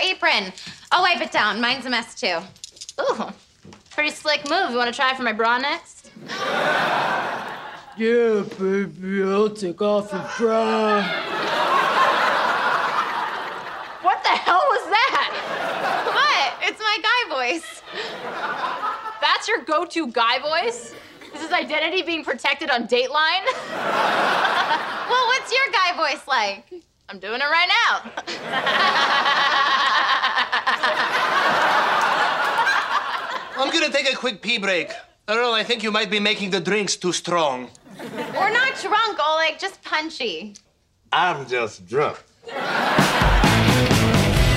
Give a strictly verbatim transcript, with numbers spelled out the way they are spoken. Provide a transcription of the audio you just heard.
apron. I'll wipe it down. Mine's a mess, too. Ooh, pretty slick move. You want to try for my bra next? Yeah, baby, I'll take off your bra. What the hell was that? What? It's my guy voice. That's your go-to guy voice? Is his identity being protected on Dateline? Well, what's your guy voice like? I'm doing it right now. I'm gonna take a quick pee break. Earl, I think you might be making the drinks too strong. We're not drunk, Oleg, just punchy. I'm just drunk.